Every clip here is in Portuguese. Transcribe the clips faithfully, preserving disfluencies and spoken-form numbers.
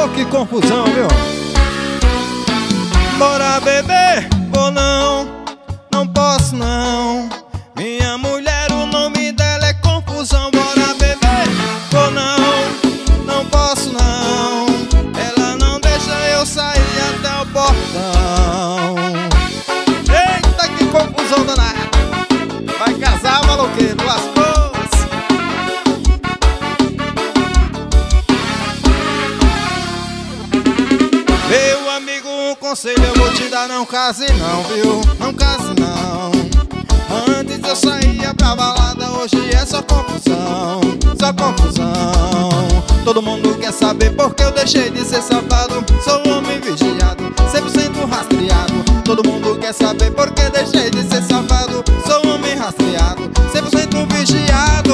Oh, que confusão, viu? Bora beber ou não? Não posso não. Minha mulher, o nome dela é confusão. Bora beber ou não? Não posso não. Ela não deixa eu sair até o portão. Eita, que confusão danada. Vai casar, maloqueiro, lascou-se. Meu amigo, um conselho eu vou te dar: não case não, viu? Não case não. Antes eu saía pra balada, hoje é só confusão, só confusão. Todo mundo quer saber porque eu deixei de ser safado. Sou um homem vigiado, cem por cento rastreado. Todo mundo quer saber porque deixei de ser safado. Sou um homem rastreado, cem por cento vigiado.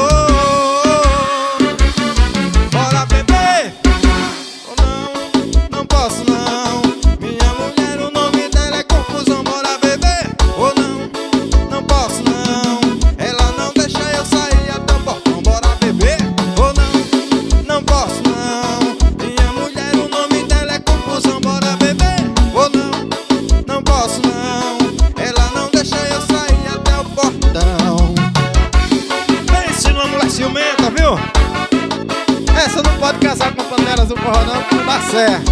Bora beber ou não? Não posso não. Minha mulher, o nome dela é confusão. Bora beber ou não? Não posso não. Ela não deixa eu sair até o portão. Bora beber ou não? Não posso não. Minha mulher, o nome dela é confusão. Bora beber ou não? Não posso não. Ela não deixa eu sair até o portão. Pense numa mulher ciumenta, viu? Essa não pode casar com panelas do forró não, porque não dá certo.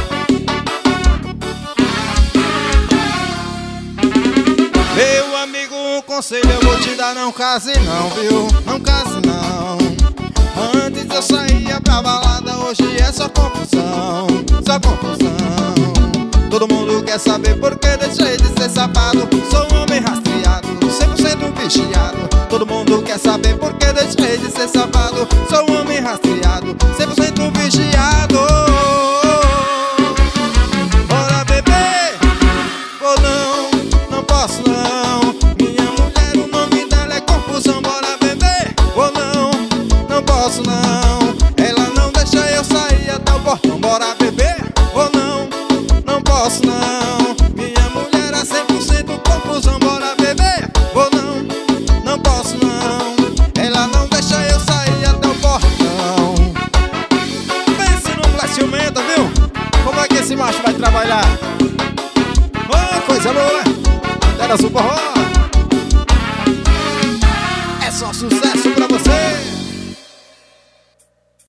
Meu amigo, um conselho eu vou te dar: não case não, viu? Não case não. Antes eu saía pra balada, hoje é só confusão, só confusão. Todo mundo quer saber porque deixei de ser safado. Sou um homem rastreado, cem por cento vigiado. Todo mundo quer saber porque deixei de ser safado. Sou um homem rastreado, cem por cento vigiado. Bora beber ou não? Não posso não. Minha mulher, o nome dela é confusão. Bora beber ou não? Não posso não. Ela não deixa eu sair até o portão. Bora beber ou não? Não posso não. Minha mulher é cem por cento confusão. Bora beber ou não? Não posso não. Ela não deixa eu sair até o portão. Pense numa mulher ciumenta, viu? Como é que esse macho vai trabalhar? Oh, coisa boa. Panelas do forró.